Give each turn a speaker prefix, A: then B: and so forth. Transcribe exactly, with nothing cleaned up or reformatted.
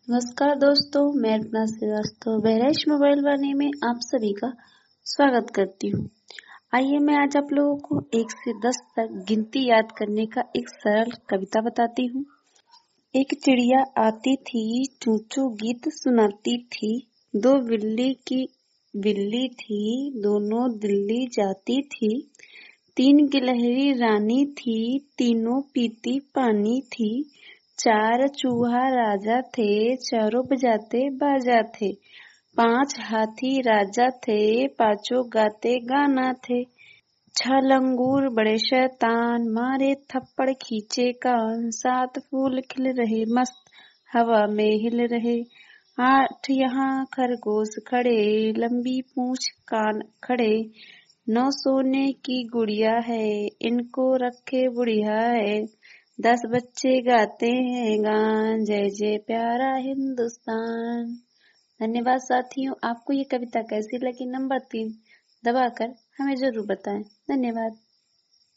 A: नमस्कार दोस्तों, मैं अर्पणा श्रीवास्तव बहराइच मोबाइल वाणी में आप सभी का स्वागत करती हूँ। आइए मैं आज आप लोगों को एक से दस तक गिनती याद करने का एक सरल कविता बताती हूँ। एक चिड़िया आती थी, चूं चूं गीत सुनाती थी। दो बिल्ली की बिल्ली थी, दोनों दिल्ली जाती थी। तीन गिलहरी रानी थी, तीनों पीती पानी थी। चार चूहा राजा थे, चारों बजाते बाजा थे। पांच हाथी राजा थे, पांचों गाते गाना थे। छह लंगूर बड़े शैतान, मारे थप्पड़ खींचे कान। सात फूल खिल रहे मस्त, हवा में हिल रहे। आठ यहाँ खरगोश खड़े, लंबी पूंछ कान खड़े। नौ सोने की गुड़िया है, इनको रखे बुढ़िया है। दस बच्चे गाते हैं गान, जय जय प्यारा हिंदुस्तान। धन्यवाद साथियों। आपको ये कविता कैसी लगी? नंबर तीन दबाकर हमें जरूर बताएं। धन्यवाद।